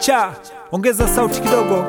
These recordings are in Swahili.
Kichaa, ongeza sauti kidogo.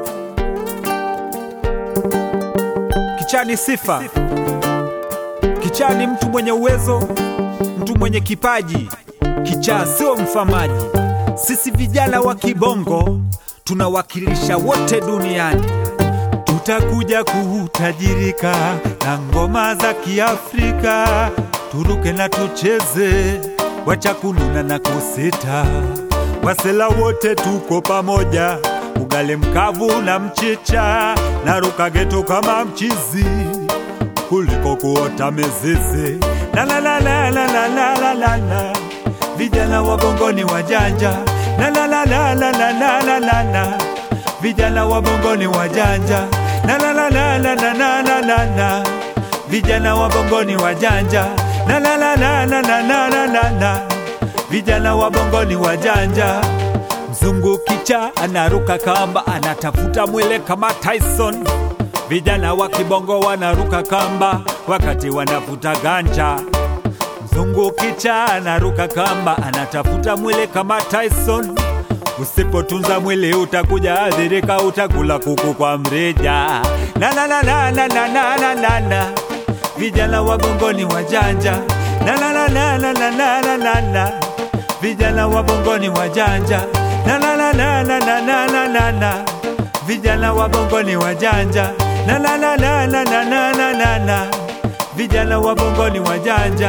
Kichaa ni sifa. Kichaa ni mtu mwenye uwezo, mtu mwenye kipaji. Kichaa sio mfamaji. Sisi vijana wa kibongo tunawakilisha wote duniani. Tutakuja kutajirika na ngoma za Kiafrika, turuke na tucheze, wacha kununa na kusita. Wasela wote tuko pamoja, ugali mkavu na mchicha, naruka geto kama mchizi kuliko kuota mezizi. La la la la la la la la la. Vijana wa bongo ni wajanja. La la la la la la la la la la. Vijana wa bongo ni wajanja. La la la la la la la la la la. Vijana wa bongo ni wajanja. La la la la la la la la la la. Vijana wa bongo ni wajanja. Mzungu Kichaa anaruka kamba, anatafuta mwele kama Tyson. Vijana wa kibongo wanaruka kamba wakati wanafuta ganja. Mzungu Kichaa anaruka kamba, anatafuta mwele kama Tyson. Usipotunza mwili utakuja adhirika, utakula kuku kwa mrija. La la la la la la la la la la. Vijana wa bongo ni wajanja. La la la la la la la la la la. Vijana wa bongo ni wajanja. La la la la la la la la la la. Vijana wa bongo ni wajanja. La la la la la la la la la la. Vijana wa bongo ni wajanja.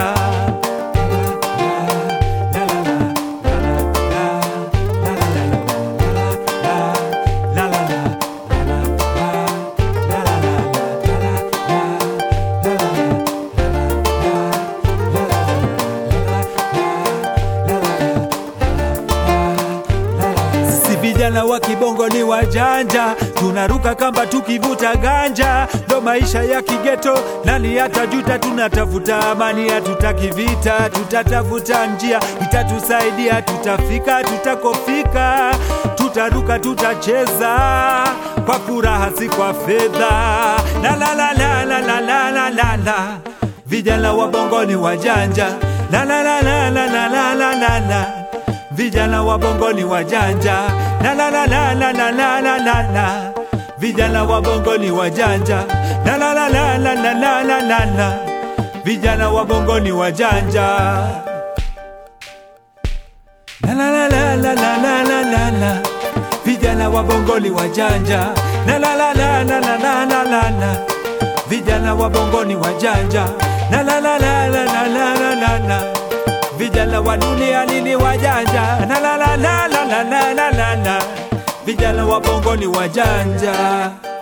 Vijana wa kibongo ni wajanja, tunaruka kamba tukivuta ganja. Ndo maisha ya kigeto, nani atajuta? Tunatafuta amani, hatutaki vita. Tutatafuta njia itatusaidia, tutafika tutakofika. Tutaruka tutacheza kwa furaha, si kwa fedha. La la la la la la la la la la. Vijana wa bongo ni wajanja. La la la la la la la la la la. Vijana wa bongo ni wajanja. La la la la la la la la la la. Vijana wa bongo ni wajanja. La la la la la la la la la la. Vijana wa bongo ni wajanja. La la la la la la la la la la. Vijana wa bongo ni wajanja. La la la la la la la la la la. Vijana wa bongo ni wajanja. La la la la la la la la la la. Vijana wa dunia ni wajanja. La la la la la la la la la. Vijana wa bongo ni wajanja.